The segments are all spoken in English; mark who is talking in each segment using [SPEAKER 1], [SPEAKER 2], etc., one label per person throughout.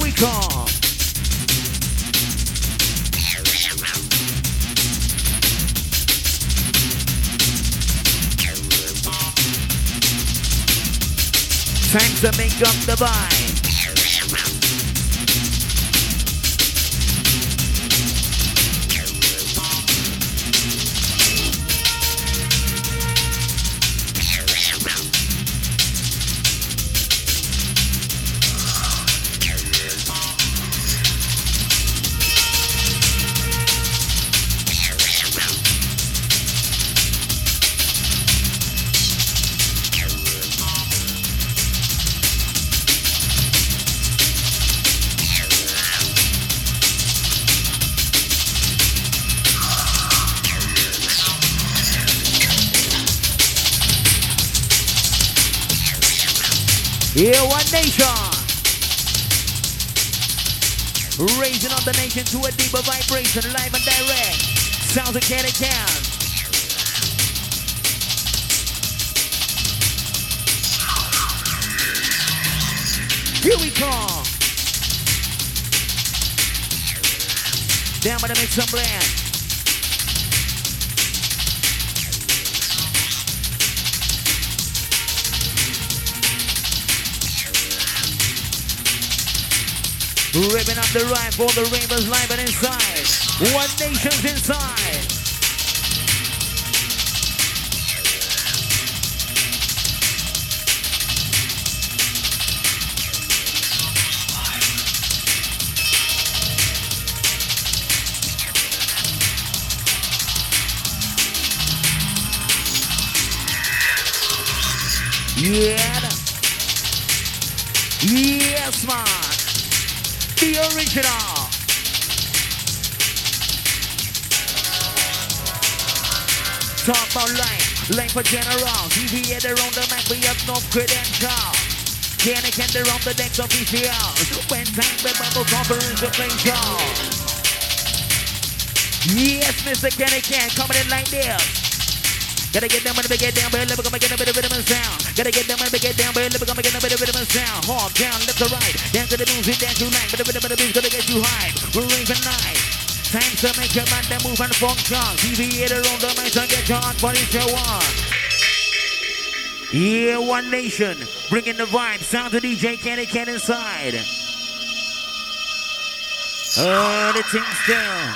[SPEAKER 1] we come. Time to make up the vibe. Yeah, one nation. Raising up the nation to a deeper vibration, live and direct. Sounds of Can. Here we come. Down by the mix and blend. Ripping up the rhyme for the rainbows live and inside. One nation's inside. Yeah. Yes, man. The original. Talk about life for general. Deviated around the mic, we have no credential. Can around the decks official. When time the bubble conference the play show. Yes, Mr. Can coming in like this. Gotta get down, but get down, but we're gonna get a bit of rhythm and sound. Gotta get down, but get down, but we're gonna get a bit of rhythm and sound. Hard down, left to right, dance to the music, dance tonight. But the rhythm of the beat's gonna get you high. We're raving night. Time to make your mind that move and function. Deviator on the mic and get your heart for each one. Yeah, one nation, bringing the vibe. Sound to DJ Can inside. Oh, the thing's down.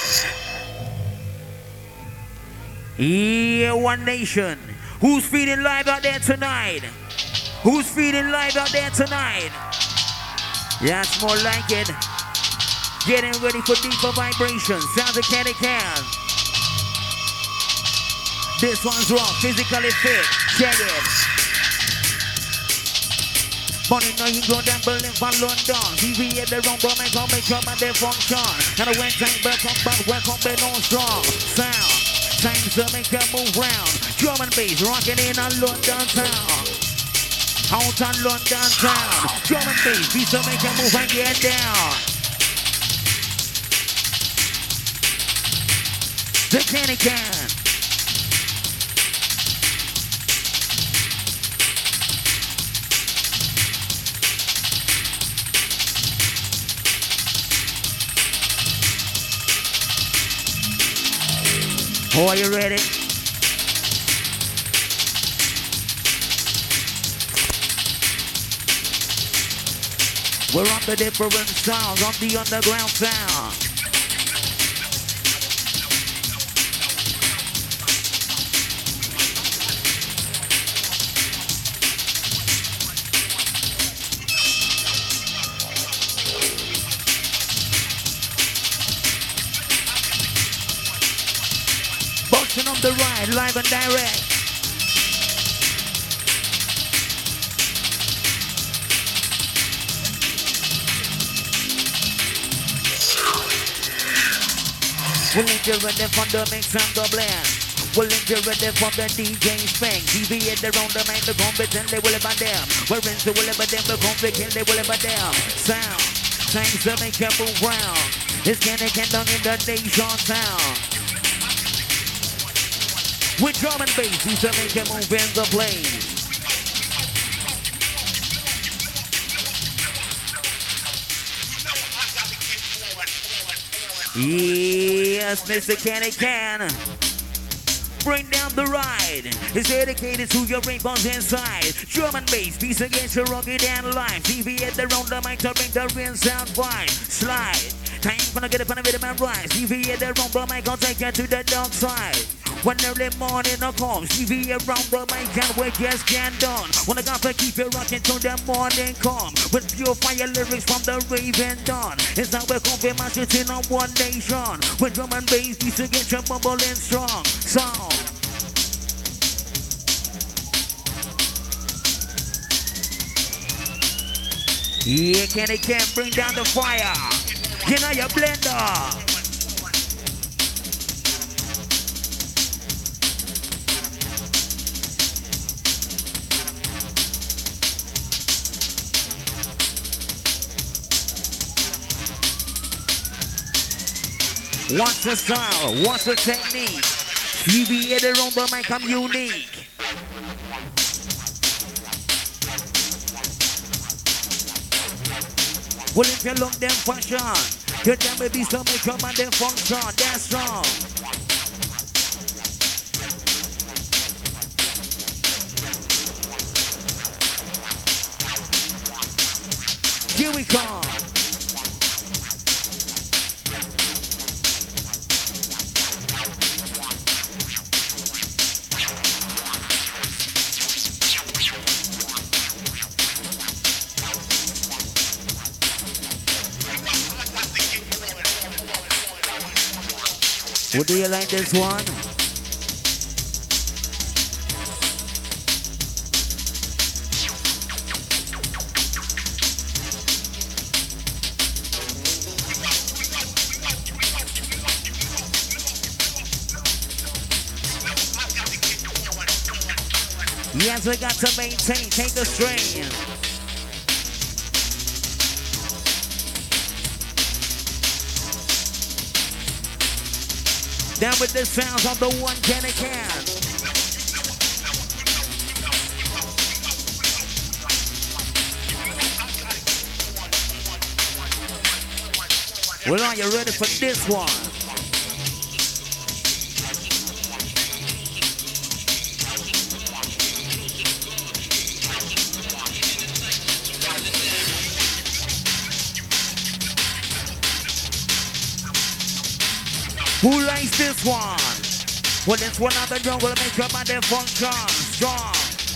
[SPEAKER 1] Yeah, one nation. Who's feeling live out there tonight? Who's feeling live out there tonight? Yeah, it's more like it. Getting ready for deeper vibrations. Sounds of Can. This one's raw, physically fit. Check it. Money now you go down Berlin from London. TV at the wrong but make up and they function. And I went time back on back, welcome be no strong. Sound. Time to make a move round. Drum and bass rocking in a London town. Out on London town. Drum and bass, beats to make a move and get down. The Can. Oh, are you ready? We're on the different sounds, on the underground sound. Boxing on the ride, live and direct. We'll link you ready for the mix and the blend. We'll link you ready for the DJ Spank. Deviate around the mind, the competent, they will have them. We're into will have them, the conflict, they will have them. Sound, time to make a move round. It's getting down in the nation sound. With drum and bass, we to make a move in the place. Yes, Mr. Kenny Can. Bring down the ride. It's dedicated to your rainbows inside. Drum and bass, peace against your rugged and life. TV at the round the mic to bring the real sound vibe. Slide. Time gonna get up on the rhythm and rise. TV at the round the mic, I'll take you to the dark side. When early morning comes, TV around the mic and we just can't done. When I got to keep it rocking till the morning come. With pure fire lyrics from the Raven Dawn. It's how we confirm my shit in on one nation. With drum and bass, peace against your bubbling strong sound. Yeah, Kenny can bring down the fire. You know your blender. What's the style? What's the technique? Deviated on the mic, I'm unique. Well, if you look them fashion, you tell me be some make come and them function. That's strong. Here we come. What do you like this one? Yes, we got to maintain, take the strain. Down with the sounds of the one Kenny Can. Well, are you ready for this one? Who likes this one? Well, it's one of the jungle make your body function strong.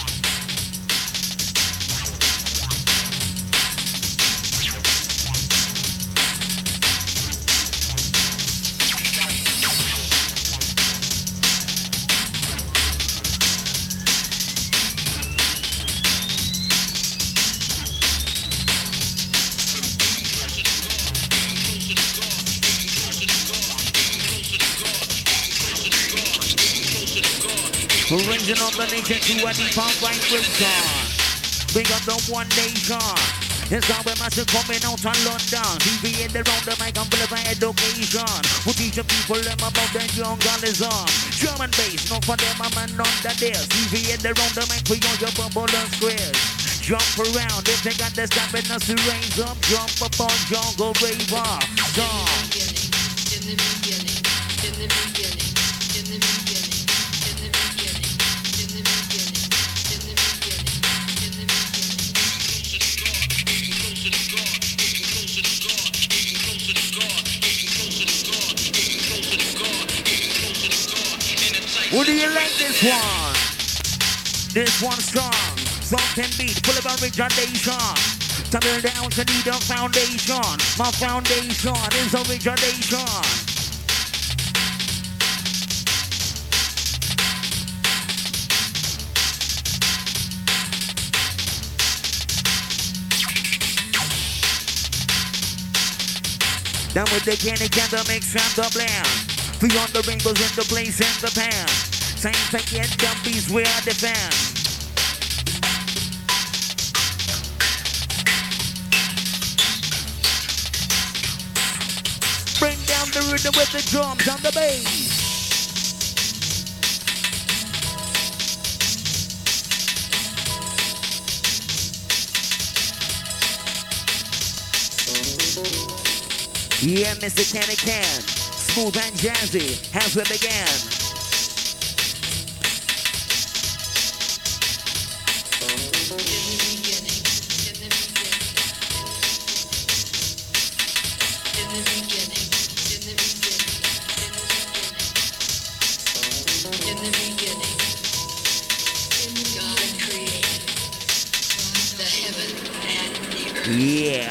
[SPEAKER 1] Original of the nation to a deep vibration. Bring up the one nation. It's how we must coming out of London. TV in the round the mic and full of education. We teach the people them about the jungleism. Drum and bass, not for them I'm under this. TV in the round the mic for your bubble and squares. Jump around if they got the stamina to raise up. Jump up on jungle raver. Jump. Would you like this one? This one's strong. Something beat, full of origination. Tumble down to need a foundation. My foundation is origination. Down with the candy can the mix and the blend. Beyond the rainbows in the place and the pan. Same thing yet dumpies where I defend. Bring down the rhythm with the drums and the bass. Yeah, Mr. Kenny Can. Smooth and jazzy as we begin. Yeah.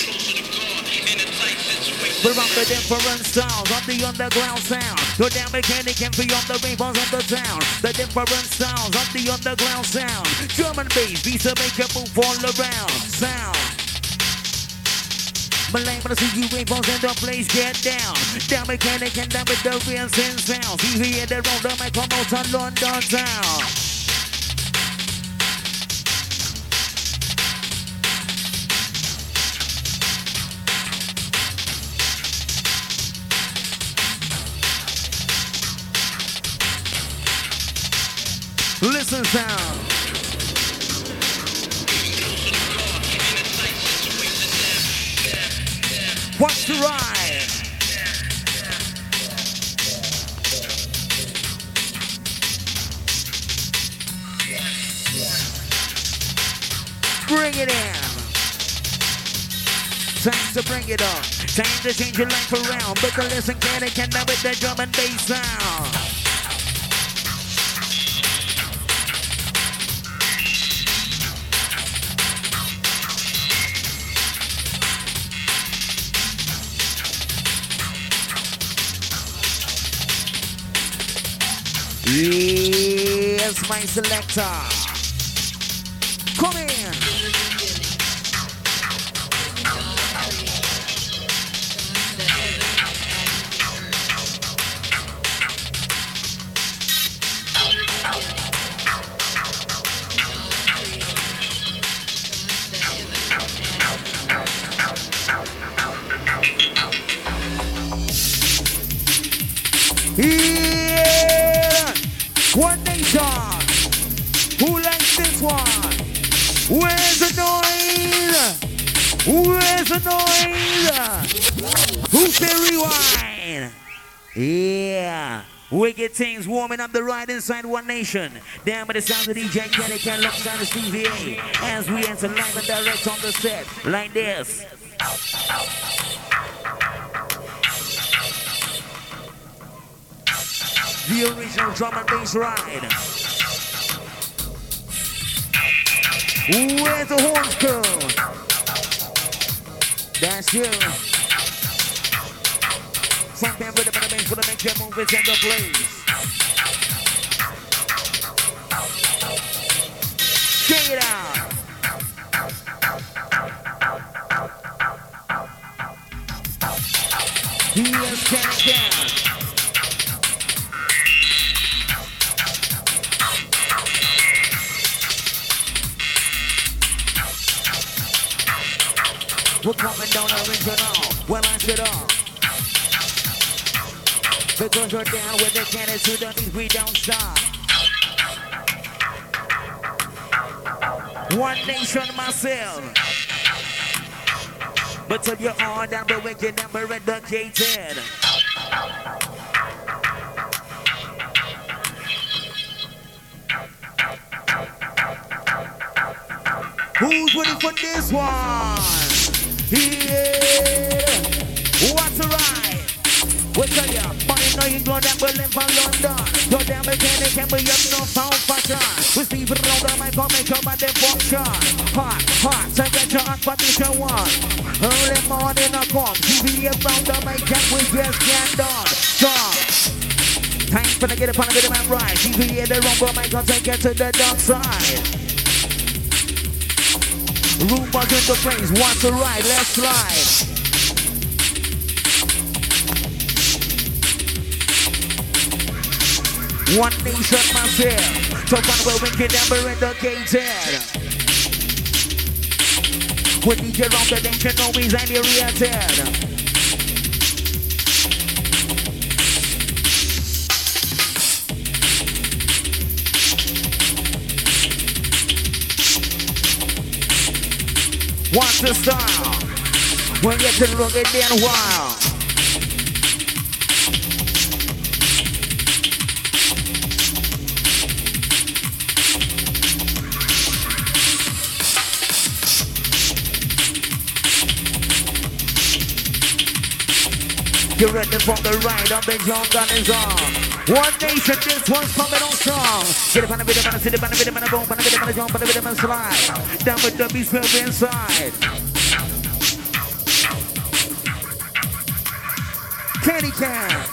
[SPEAKER 1] From the different sounds of the underground sound, the damn mechanic can be on the ravens of the town. The different sounds of the underground sound. German bass beats to make you move all around. Sound. Malay, but I see you ravens in the place, get down. Damn mechanic and down with the real sin sounds. You hear the round the mic come out of London town. Listen sound. Watch the ride. Bring it in. Time to bring it up. Time to change your life around. But the listen can now with the drum and bass sound. Yes, my selector. Come in. One nation. Who likes this one? Where's the noise? Where's the noise? Who's the rewind? Yeah. Wicked things warming up the ride inside One Nation. Down by the sound of DJ Kenny Can alongside the Stevie A. As we enter live and direct on the set. Like this. The original drum and bass ride. Where's the horns go? That's you. Front band rhythm and the bass for the make your move is in the place. Check it out. Here's Kenny Can. We're coming down original, well I sit up. Because you're down with the cannons to the beat, we don't stop. One Nation myself. But till you're all down, the wicked number educated. Who's ready for this one? Yeah, what's the ride? We'll tell ya, money know you go down Berlin from London. Go down mechanic and we up no sound fashion. We see it around the mic, come make up at the function. Hot, so get your hot position one. Early morning I come, TV around the mic and we just get done. Strong. Time for to get up on the rhythm and ride. TV the wrong mic, I'll take it to the dark side. Room was in the place, want to ride, let's slide. One Nation myself, so fun where we get number indicated. With DJ around the nation, no means any reacted. What's the style? When you get to look at it wild. Get ready for the ride of the jungle is on. One nation, this one's coming on strong. Get up on the rhythm and sit up on the rhythm and boom, on the rhythm and jump, on the rhythm and slide. Down with the beast from inside. Candy can.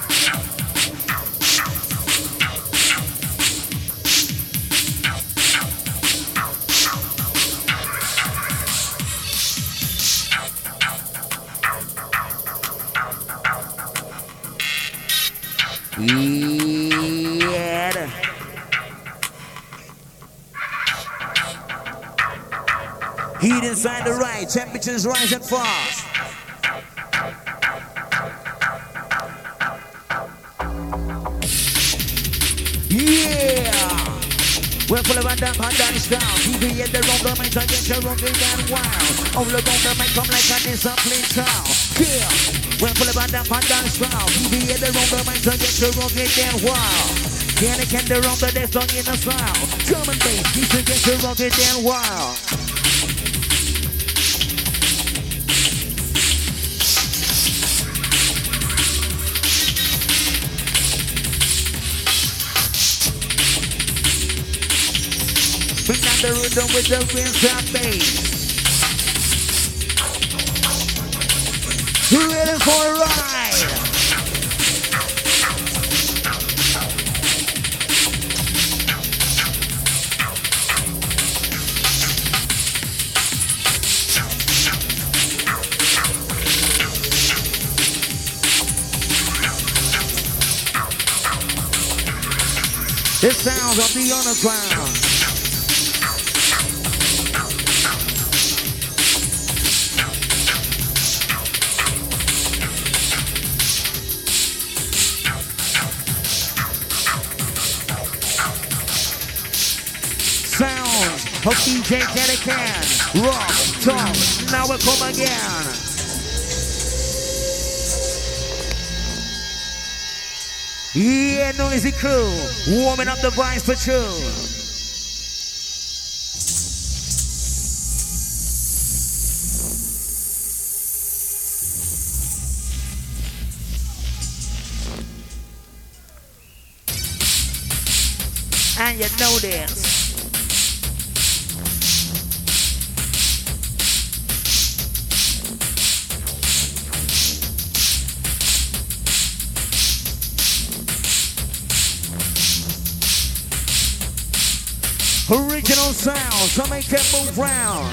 [SPEAKER 1] Yeah. Heat inside the right, temperatures rising fast. Yeah. We're full of a damn hot dance down. TV at the wrong domain, so get your rocket down wild. All the wrong domain come like a disciplined child. Yeah. We're full of a damn hot dance down. TV at the wrong domain, so get your rocket down wild. Can the wrong the next song in the sound. Drum and bass, you should get your rocket down wild. Bring down the rhythm with the rinse and bass. Ready for a ride. The sounds of the underground. Sounds of DJ Dedican. Rock, talk, now we come again. Yeah, noisy crew, warming up the vibes for true. And you know this. Original sound, so make it move round.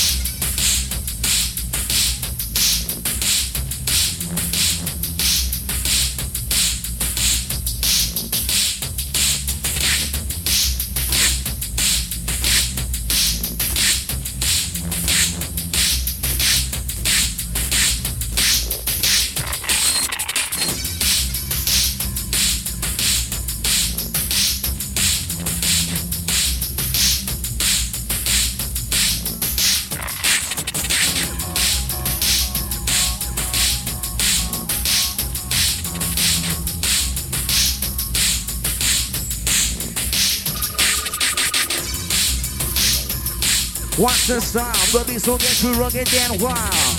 [SPEAKER 1] Watch the sound, baby, so get you rugged and wild.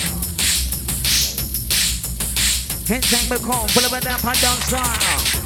[SPEAKER 1] And take me home, full of a damn hot down style.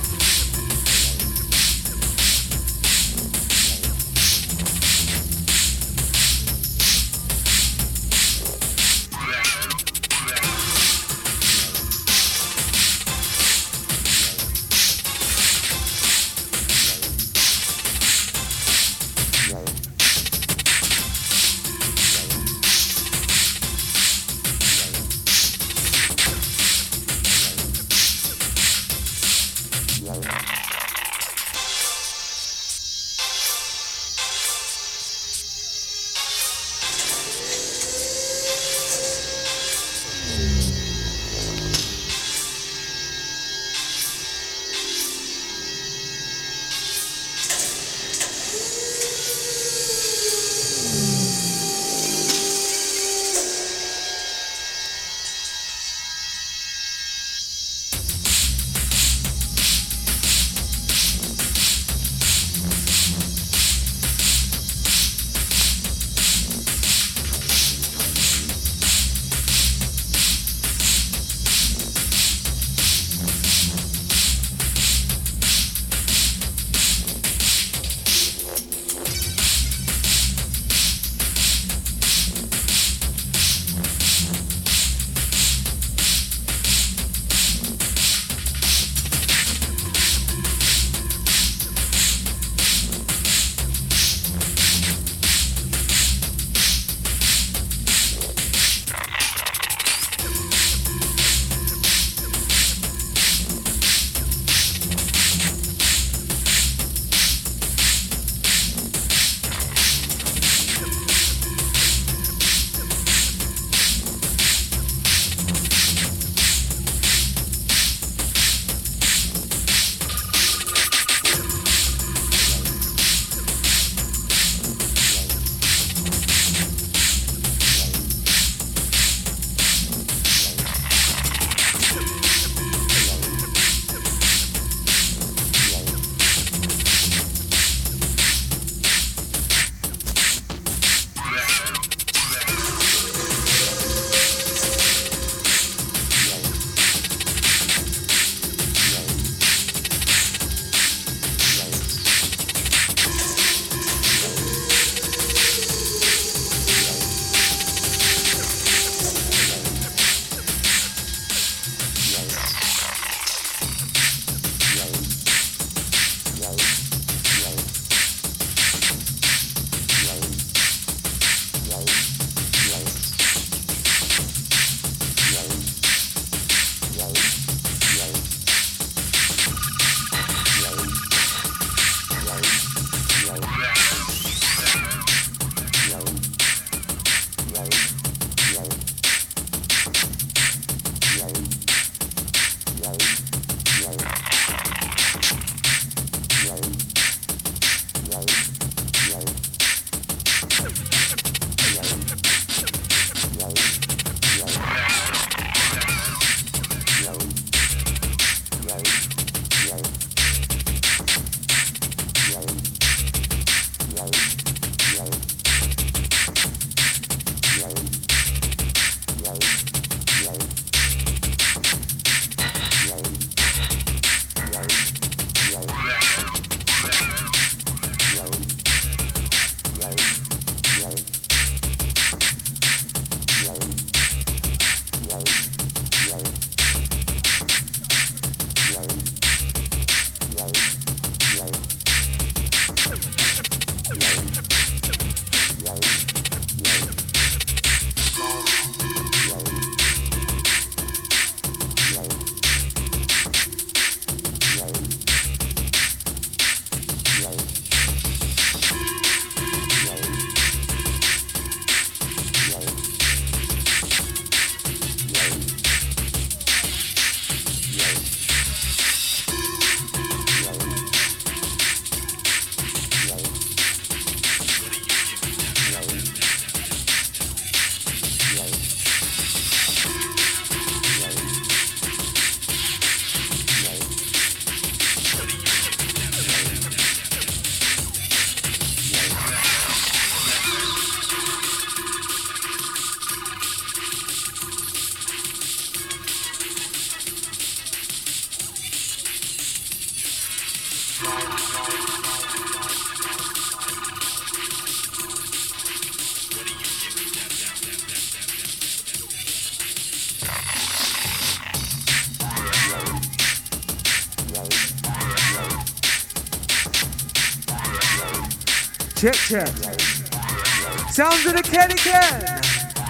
[SPEAKER 2] Check, check. Sounds of the Kenny Ken.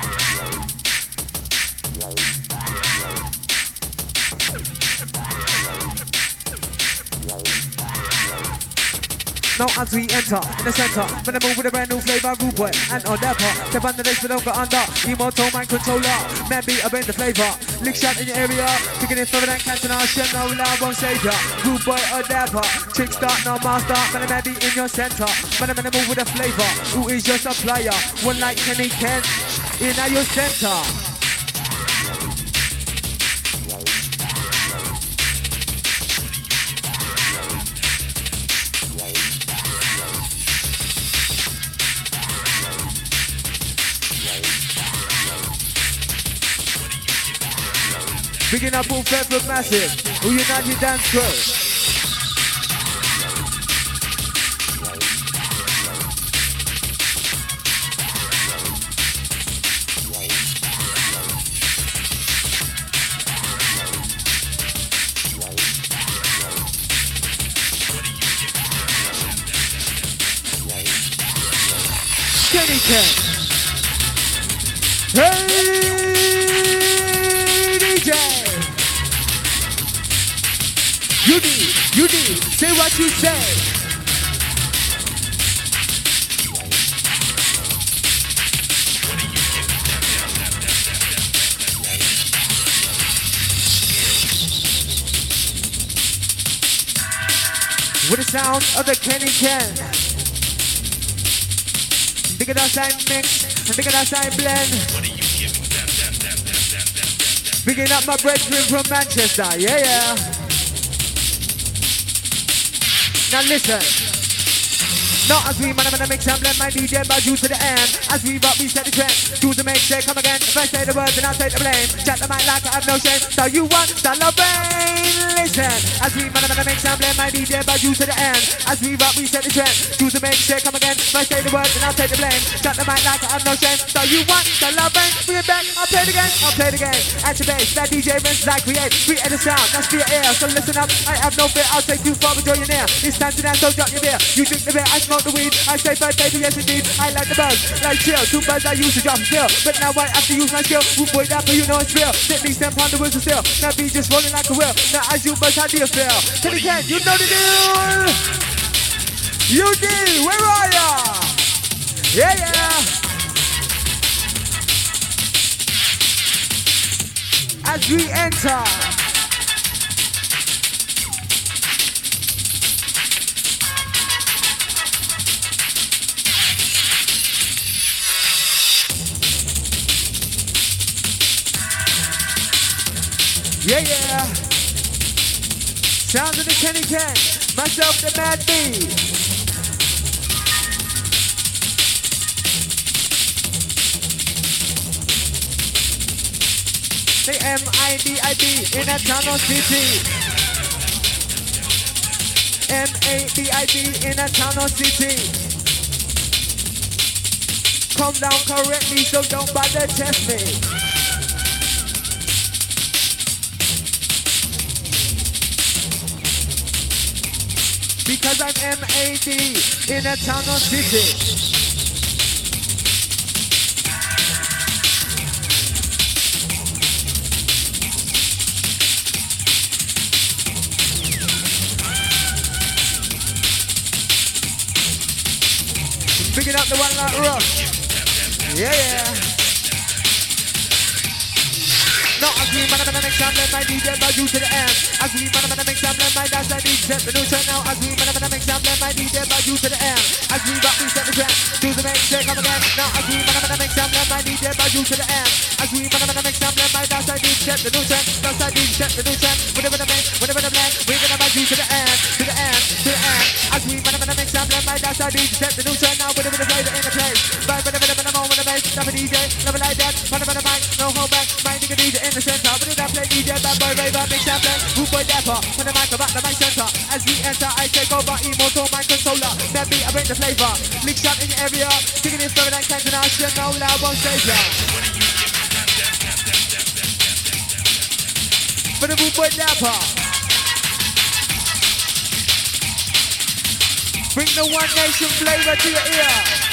[SPEAKER 2] Now as we enter in the center, when I move with a brand new flavor, rude boy, and on that part, step on the next, but don't go under. Immortal mind controller, man beat, I bring the flavor. Lick shot in your area, picking it from that cancer, now shit, no love won't save ya. Rude boy or dapper, trick start, no master, when I man be in your center. When I move with a flavor, who is your supplier? One like Kenny Ken, in your center. Picking up all Fairfield Massive, who United Dance Crew. Kenny Ken. Hey DJ. You need, say what you say. With the sound of the Kenny Ken. Dig it outside mix, and dig it outside blend. Picking up my brethren from Manchester, yeah. Now listen. Not as we mix and blend my DJ by you to the end. As we rock, we set the trend. Do the make, say come again. If I say the words, then I'll take the blame. Chat the mic like I have no shame. So you want celebrate? Listen. As we mix and blend my DJ by you to the end. As we rock, we set the trend. Do the make, say come again. If I say the words, then I'll take the blame. Chat the mic like I have no shame. So you want celebrate? Bring it back. I'll play the game. I'll play the game. At the bass, that DJ Vince I create. We edit sound. That's for your ear. So listen up. I have no fear. I'll take you far with your near. It's time to dance. So drop your beer. You drink the beer. I smoke the weed. I say first baby, yes indeed. I like the buzz, like chill. 2 buzz I used to drop still, but now I have to use my skill. Rude boy dapper, you know it's real. Hit me 10 pound the wheels are still. Now be just rolling like a wheel. Now as you buzz, how do you feel? Kenny Ken, you know the deal. You do. Where are ya? Yeah. As we enter. Yeah. Sounds of the Kenny Ken. Myself, the Mad B. The M-I-D-I-B in a town or city. M-A-D-I-B in a town or city. Come down, correct me, so don't bother test me. Because I'm M-A-D in a town or city. Picking up the one like rough. Yeah. Not as we mix and blend my DJ by you to the end. As we mix and blend my dance I need set the new trend now. As we mix and blend my DJ by you to the end. As we rock we set the trend. Do the mix, say come again. Now as we mix and blend my DJ by you to the end. As we mix and blend my dance I need set the new trend. Dance I need set the new trend. Whatever the mix, whatever the blend, we're gonna make you to the end, to the end, to the end. As we mix and blend my dance I need set the new trend now. Whatever the flavor in the place. But whatever the moment the bass, never DJ, never like that. Whatever the mic, no hold back. My nigga DJ in the center, but did I play DJ, bad boy, raver, mix and blend, rude boy dapper, when the mic about the mic center, As we enter, I take over, immortal mind controller. Maybe I bring the flavor. Mix up in the area. Kicking it further than Canton, I should know loud won't save ya. For the boot boy dapper. Bring the One Nation flavor to your ear.